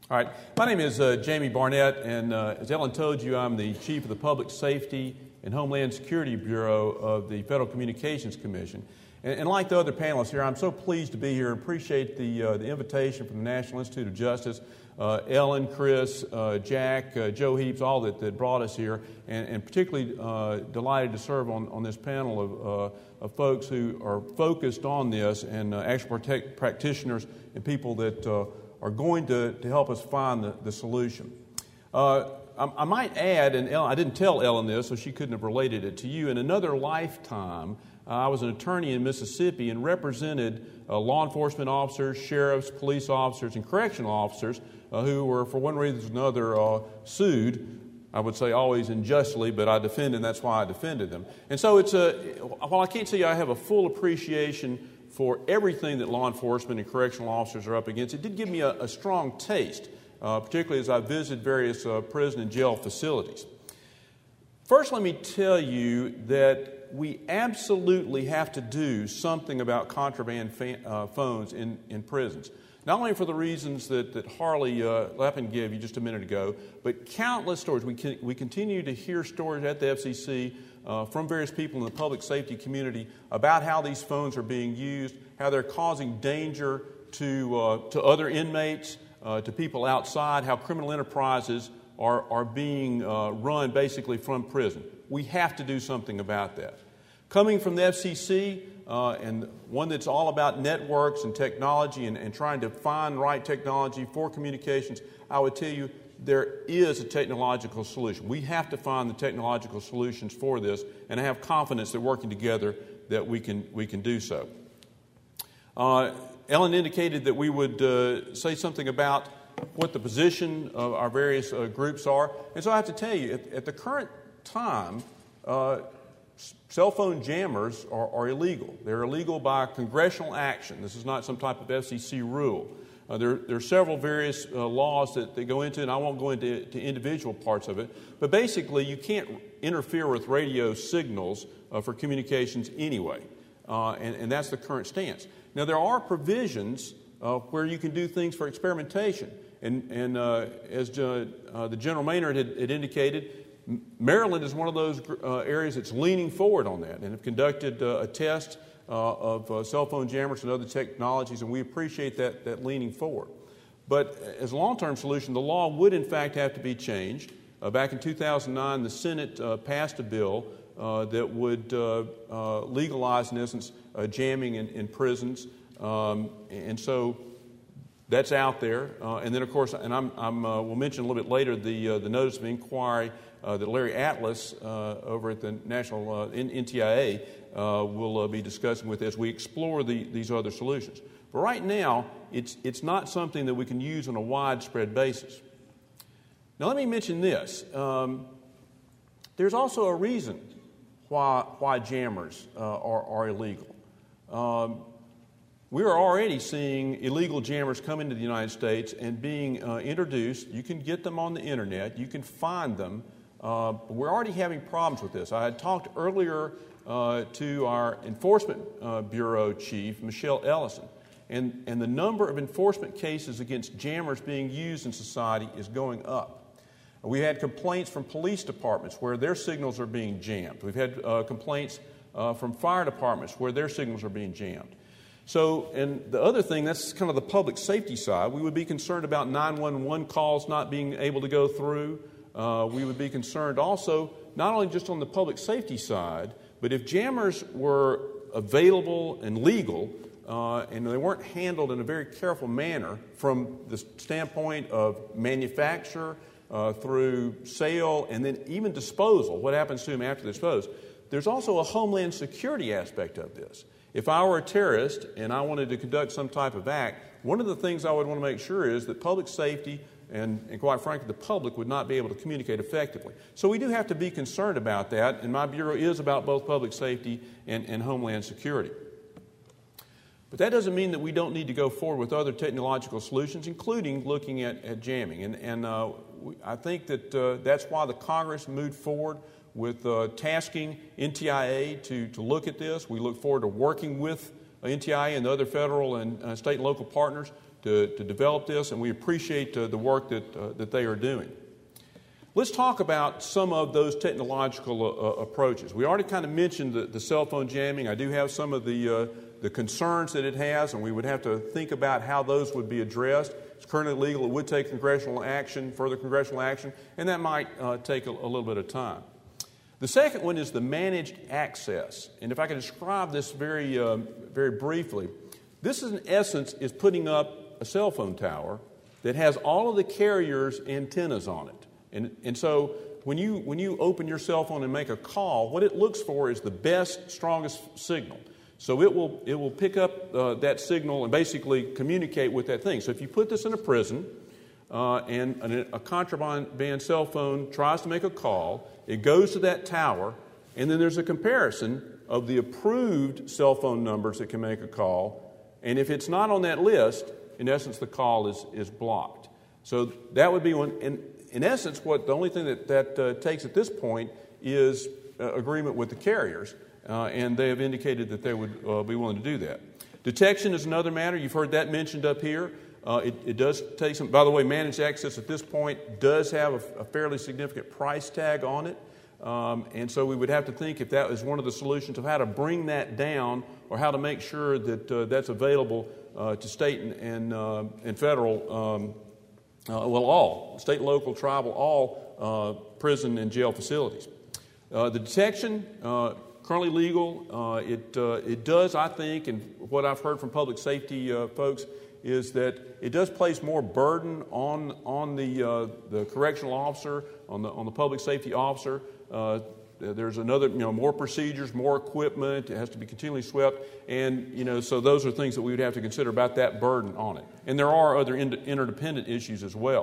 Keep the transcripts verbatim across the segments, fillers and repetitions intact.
All right. My name is uh, Jamie Barnett, and uh, as Ellen told you, I'm the Chief of the Public Safety and Homeland Security Bureau of the Federal Communications Commission. And, and like the other panelists here, I'm so pleased to be here and appreciate the, uh, the invitation from the National Institute of Justice, uh, Ellen, Chris, uh, Jack, uh, Joe Heaps, all that, that brought us here, and, and particularly uh, delighted to serve on, on this panel of, uh, of folks who are focused on this, and uh, actual protect practitioners and people that uh, are going to, to help us find the, the solution. Uh, I, I might add, and Ellen, I didn't tell Ellen this, so she couldn't have related it to you. In another lifetime, uh, I was an attorney in Mississippi and represented uh, law enforcement officers, sheriffs, police officers, and correctional officers uh, who were, for one reason or another, uh, sued. I would say always unjustly, but I defended, and that's why I defended them. And so it's a, while I can't say I have a full appreciation for everything that law enforcement and correctional officers are up against, it did give me a, a strong taste, uh, particularly as I visited various uh, prison and jail facilities. First, let me tell you that we absolutely have to do something about contraband fa uh, phones in, in prisons. Not only for the reasons that, that Harley uh, Lappin gave you just a minute ago, but countless stories. We, can, we continue to hear stories at the F C C uh, from various people in the public safety community about how these phones are being used, how they're causing danger to, uh, to other inmates, uh, to people outside, how criminal enterprises are, are being uh, run basically from prison. We have to do something about that. Coming from the F C C, uh, and one that's all about networks and technology and, and trying to find the right technology for communications, I would tell you there is a technological solution. We have to find the technological solutions for this, and I have confidence that working together that we can, we can do so. Uh, Ellen indicated that we would uh, say something about what the position of our various uh, groups are, and so I have to tell you, at, at the current time, uh, cell phone jammers are, are illegal. They're illegal by congressional action. This is not some type of F C C rule. Uh, there, there are several various uh, laws that, that go into it, and I won't go into to individual parts of it. But basically, you can't interfere with radio signals uh, for communications anyway, uh, and, and that's the current stance. Now, there are provisions uh, where you can do things for experimentation. And, and uh, as uh, uh, the General Maynard had, had indicated, Maryland is one of those uh, areas that's leaning forward on that and have conducted uh, a test uh, of uh, cell phone jammers and other technologies, and we appreciate that, that leaning forward. But as a long-term solution, the law would in fact have to be changed. Uh, back in two thousand nine, the Senate uh, passed a bill uh, that would uh, uh, legalize, in essence, uh, jamming in, in prisons. Um, and so that's out there. Uh, and then, of course, and I'm, I'm, uh, we'll mention a little bit later the, uh, the notice of inquiry Uh, that Larry Atlas uh, over at the National uh, N T I A uh, will uh, be discussing with as we explore the, these other solutions. But right now, it's, it's not something that we can use on a widespread basis. Now, let me mention this. Um, there's also a reason why, why jammers uh, are, are illegal. Um, we are already seeing illegal jammers come into the United States and being uh, introduced. You can get them on the internet. You can find them. Uh, but we're already having problems with this. I had talked earlier uh, to our Enforcement uh, Bureau Chief, Michelle Ellison, and, and the number of enforcement cases against jammers being used in society is going up. We had complaints from police departments where their signals are being jammed. We've had uh, complaints uh, from fire departments where their signals are being jammed. So, and the other thing, that's kind of the public safety side. We would be concerned about nine one one calls not being able to go through. Uh, we would be concerned also not only just on the public safety side, but if jammers were available and legal uh, and they weren't handled in a very careful manner from the standpoint of manufacture uh, through sale and then even disposal, what happens to them after they're disposed, there's also a homeland security aspect of this. If I were a terrorist and I wanted to conduct some type of act, one of the things I would want to make sure is that public safety and, and quite frankly, the public would not be able to communicate effectively. So we do have to be concerned about that, and my Bureau is about both public safety and, and homeland security. But that doesn't mean that we don't need to go forward with other technological solutions, including looking at, at jamming. And, and uh, we, I think that uh, that's why the Congress moved forward with uh, tasking N T I A to, to look at this. We look forward to working with N T I A and the other federal and uh, state and local partners to, to develop this, and we appreciate uh, the work that, uh, that they are doing. Let's talk about some of those technological uh, approaches. We already kind of mentioned the, the cell phone jamming. I do have some of the, uh, the concerns that it has, and we would have to think about how those would be addressed. It's currently legal. It would take congressional action, further congressional action, and that might uh, take a, a little bit of time. The second one is the managed access. And if I can describe this very, uh, very briefly, this is in essence is putting up a cell phone tower that has all of the carrier's antennas on it. And, and so when you, when you open your cell phone and make a call, what it looks for is the best, strongest signal. So it will, it will pick up uh, that signal and basically communicate with that thing. So if you put this in a prison uh, and a, a contraband cell phone tries to make a call, it goes to that tower, and then there's a comparison of the approved cell phone numbers that can make a call. And if it's not on that list, in essence, the call is, is blocked. So that would be one. And in essence, what the only thing that that uh, takes at this point is uh, agreement with the carriers, uh, and they have indicated that they would uh, be willing to do that. Detection is another matter. You've heard that mentioned up here. Uh, it, it does take some. By the way, managed access at this point does have a, a fairly significant price tag on it, um, and so we would have to think if that is one of the solutions of how to bring that down or how to make sure that uh, that's available uh, to state and and, uh, and federal. Um, Uh, well, all, state, local, tribal, all uh, prison and jail facilities. Uh, the detection, uh, currently legal, uh, it, uh, it does, I think, and what I've heard from public safety uh, folks, is that it does place more burden on, on the, uh, the correctional officer, on the, on the public safety officer. Uh, There's another, you know, more procedures, more equipment. It has to be continually swept. And, you know, so those are things that we would have to consider about that burden on it. And there are other inter- interdependent issues as well.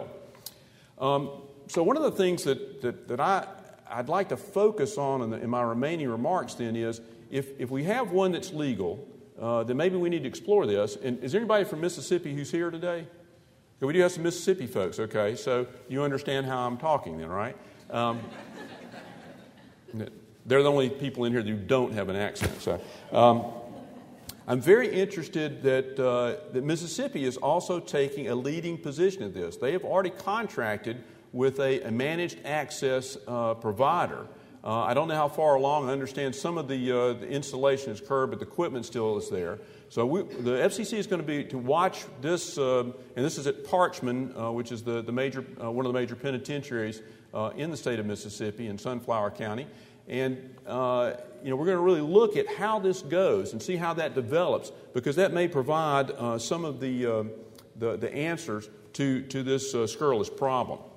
Um, so one of the things that, that, that I, I'd like to focus on in, the, in my remaining remarks then is if, if we have one that's legal, uh, then maybe we need to explore this. And is there anybody from Mississippi who's here today? Okay, we do have some Mississippi folks, okay. So you understand how I'm talking then, right? Um, They're the only people in here who don't have an accent. So, um, I'm very interested that, uh, that Mississippi is also taking a leading position in this. They have already contracted with a, a managed access uh, provider. Uh, I don't know how far along. I understand some of the, uh, the installation has occurred, but the equipment still is there. So we, the F C C is going to be to watch this, uh, and this is at Parchman, uh, which is the, the major, uh, one of the major penitentiaries uh, in the state of Mississippi in Sunflower County. And, uh, you know, we're going to really look at how this goes and see how that develops, because that may provide uh, some of the, uh, the, the answers to, to this uh, scurrilous problem.